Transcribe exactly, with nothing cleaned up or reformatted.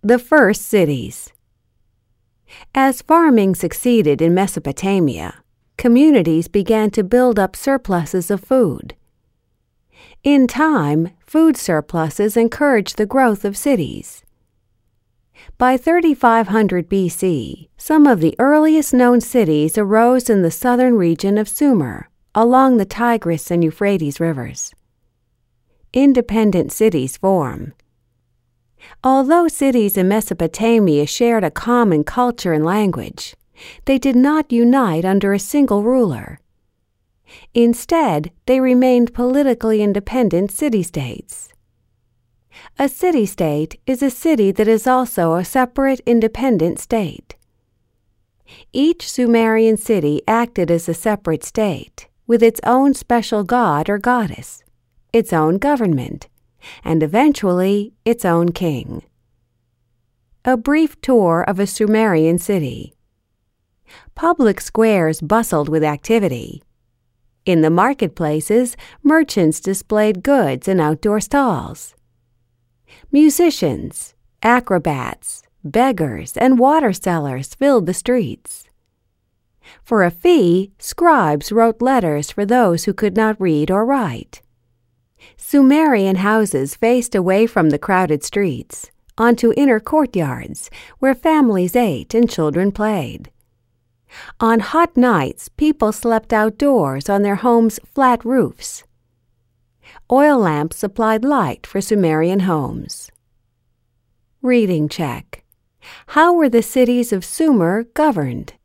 The first cities. As farming succeeded in Mesopotamia, communities began to build up surpluses of food. In time, food surpluses encouraged the growth of cities. By thirty-five hundred B C, some of the earliest known cities arose in the southern region of Sumer, along the Tigris and Euphrates rivers. Independent cities form. Although cities in Mesopotamia shared a common culture and language, they did not unite under a single ruler. Instead, they remained politically independent city-states. A city-state is a city that is also a separate, independent state. Each Sumerian city acted as a separate state, with its own special god or goddess, its own government, and eventually its own king. A brief tour of a Sumerian city. Public squares bustled with activity. In the marketplaces, merchants displayed goods in outdoor stalls. Musicians, acrobats, beggars, and water sellers filled the streets. For a fee, scribes wrote letters for those who could not read or write. Sumerian houses faced away from the crowded streets, onto inner courtyards where families ate and children played. On hot nights, people slept outdoors on their homes' flat roofs. Oil lamps supplied light for Sumerian homes. Reading check. How were the cities of Sumer governed?